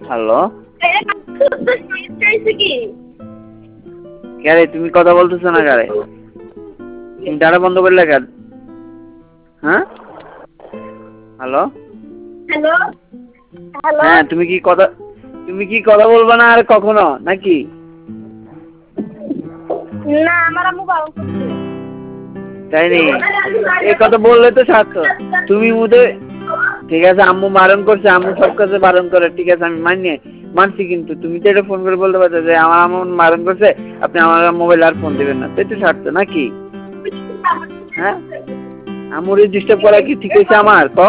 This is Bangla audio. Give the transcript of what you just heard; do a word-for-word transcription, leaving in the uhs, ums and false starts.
হ্যালো কে রে তুমি কথা বলতেছো না কারে তুমি ডাটা বন্ধ করলে কেন হ্যাঁ হ্যালো হ্যালো হ্যালো হ্যাঁ তুমি কি কথা তুমি কি কথা বলবা না আর কখনো নাকি না আমার আম্মু বারণ করছে তাই নি এই কথা বললে তো ছাড়তো তুমি মুদে ঠিক আছে আম্মু বারণ করছে আম্মু সব কাছে বারণ করে ঠিক আছে আমি মানি মানছি কিন্তু তুমি তো এটা ফোন করে বলতে পারছো যে আমার আম্মু বারণ করছে আপনি আমার মোবাইল আর ফোন দিবেন না তাই তো ছাড়তো নাকি হ্যাঁ আম্মুর ডিস্টার্ব করা কি ঠিক হয়েছে আমার